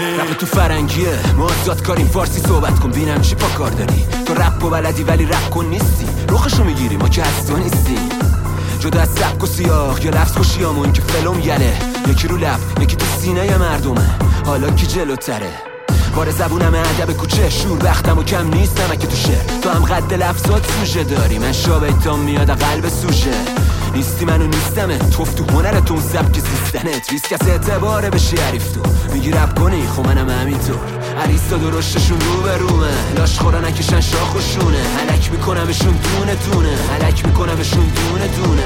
رپ تو فرنگیه، ما آزاد کاریم، فارسی صحبت کن بینم چی پا کار داری. تو رپ و بلدی ولی رپ کن نیستی، رخشو میگیری ما که از تو نیستیم. جدا از سبک و سیاق یا لفظ خوشیامون که فلم یله، یکی رو لب یکی تو سینه مردمه، حالا کی جلوتره؟ بار زبونم ادب کوچه، شور بختم و کم نیست نمکه تو شعر. تو هم قد لفظات سوژه داری، من شابیتام میاد قلب سوژه. نیستی منو نیستمه، توف تو هنرت اون سبک زیستنت، ریسک از اعتباره بشی عریف. تو میگی رپ کنی خب منم همینطور، عریستا درشتشون رو به رومه، لاش خورا نکشن شاخ و شونه، هلک میکنمشون دونه دونه، هلک میکنمشون دونه دونه.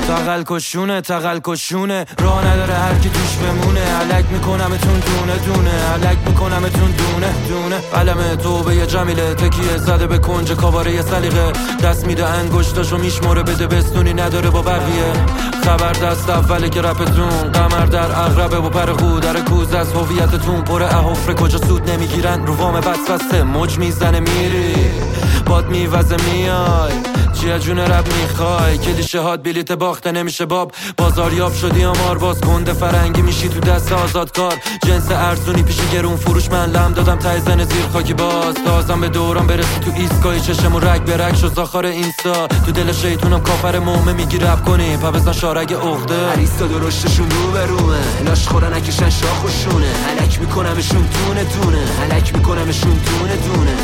تقل کشونه راه نداره هر کی توش بمونه، هلک میکنمتون دونه دونه، هلک میکنمتون دونه دونه. قلم توبه یه جمیله، تکیه زده به کنج کاواره یه سلیقه، دست میده انگشتاشو میشماره، بده بستونی نداره با بقیه. خبر دست اوله که رپتون قمر در اغربه و پر خود در کوز از هویتتون پر احفره، کجا سود نمیگیرن رو وام وسوسه، موج میزنه میری باد میوزه میای، چیه جون رب میخوای؟ کلیشه هات بلیت باخته نمیشه باب، بازاریاب شدی آمار باز گنده فرنگی میشی تو دست آزادکار، جنس ارزونی پیش گرون فروش، من لم دادم تای زن زیر خاکی باز، تازم به دوران برسی تو ایستگاهی، چشم و رگ به رگ شد زاخار اینستا، تو دل شیطونم کافر مومه میگی رپ کنی پا بزن شارگ عقده، عریستا درشتشون رو به رومه، لاش خورا نکشن شاخ و شونه، هلک میکنمشون دونه دونه، هلک میکنمشون دونه دونه.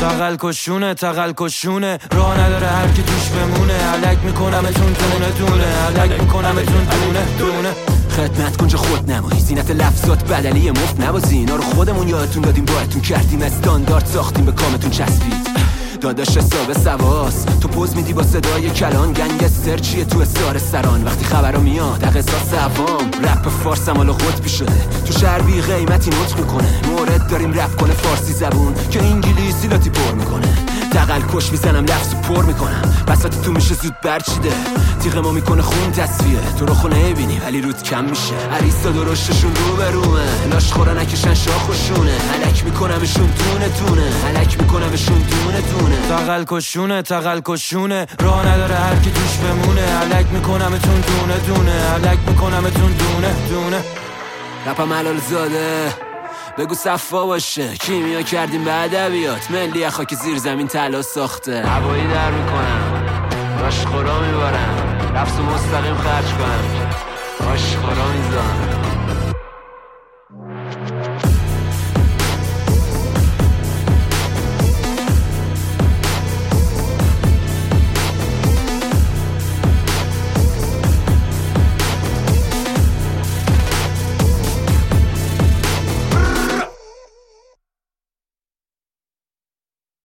تقل کشونه راه نداره هر کی توش بمونه، هلک میکنمتون دونه دونه، هلک میکنمتون دونه دونه. خدمت کن جا خود نمایی، زینت لفظات بدلی مفت نبازی، اینا رو خودمون یادتون دادیم باهاتون کردیم، استاندارد ساختیم به کامتون چسبید. داداش حساب سواس تو پوز میدی با صدای کلان، گنگستر چیه تو اسار سران، وقتی خبرو میاد اقصاص عوام، رپ فارس عمال قطبی شده، تو شهر بی قیمتی نطق میکنه، مورد داریم رپ کنه فارسی زبون که انگلیسی لاتی پر میکنه، دقل کش میزنم لفظو پر میکنم، بساط تو میشه زود برچیده، تیغ ما میکنه خون تصفیه، تو رو خونه نبینی ولی رود کم میشه، عریستا درشتشون رو به رومه، لاش خورا نکشن شاخ و شونه، هلک میکنمشون دونه دونه، هلک میکنمشون دونه دونه. تقل کشونه راه نداره هر کی توش بمونه، هلک میکنمتون دونه دونه، هلک میکنمتون دونه دونه. رپم حلال زاده بگو صفا باشه، کیمیا کردیم به ادبیات، ملی خاک زیر زمین طلا ساخته، هوایی در میکنم باش خورا میبارم، لفظ مستقیم خرج کنم باش خورا میزان.